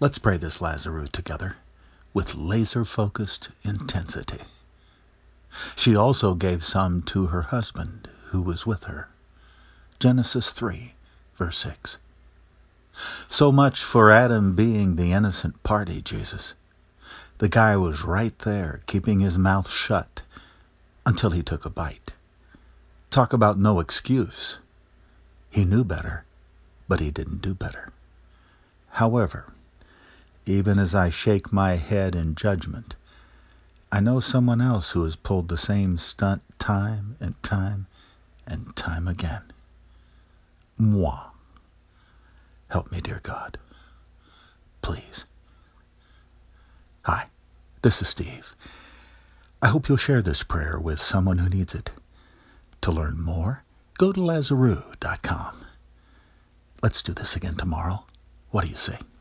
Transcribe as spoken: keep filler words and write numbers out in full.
Let's pray this Lazarus together with laser-focused intensity. She also gave some to her husband who was with her. Genesis three, verse six. So much for Adam being the innocent party, Jesus. The guy was right there, keeping his mouth shut until he took a bite. Talk about no excuse. He knew better, but he didn't do better. However, even as I shake my head in judgment, I know someone else who has pulled the same stunt time and time and time again. Moi. Help me, dear God. Please. Hi, this is Steve. I hope you'll share this prayer with someone who needs it. To learn more, go to Lazarus dot com. Let's do this again tomorrow. What do you say?